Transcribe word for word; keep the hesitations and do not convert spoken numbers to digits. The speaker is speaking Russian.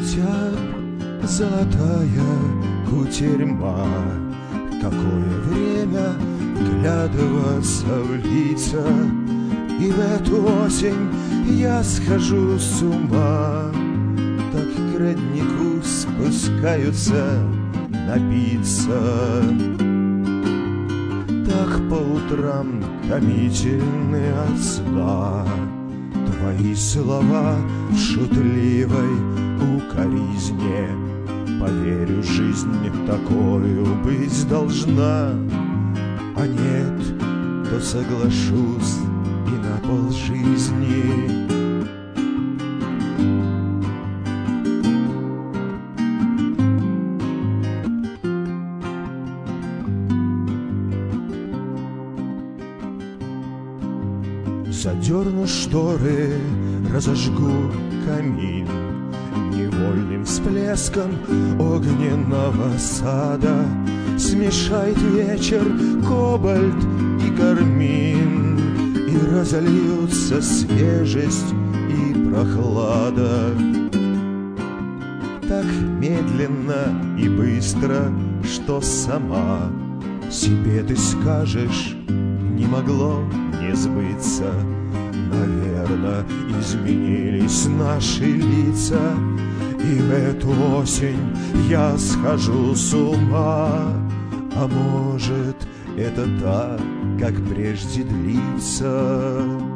Сентябрь, золотая кутерьма, какое время вглядываться в лица. И в эту осень я схожу с ума, так к роднику спускаются напиться. Так по утрам томительны от сна твои слова в шутливой укоризне. Поверю, жизнь такою быть должна, а нет, то соглашусь и на полжизни. Задерну шторы, разожгу камин, невольным всплеском огненного сада смешает вечер кобальт и кармин, и разольются свежесть и прохлада. Так медленно и быстро, что сама себе ты скажешь, не могло не сбыться. Наверно, изменились наши лица, и в эту осень я схожу с ума. А может, это так, как прежде длится?